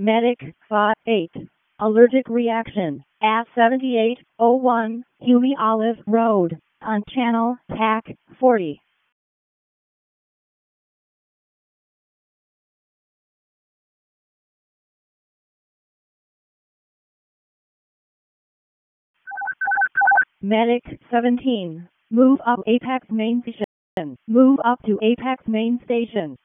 Medic 58. Allergic reaction at 7801 Huey Olive Road on Channel TAC 40. Medic 17. Move up Apex main station. Move up to Apex main station.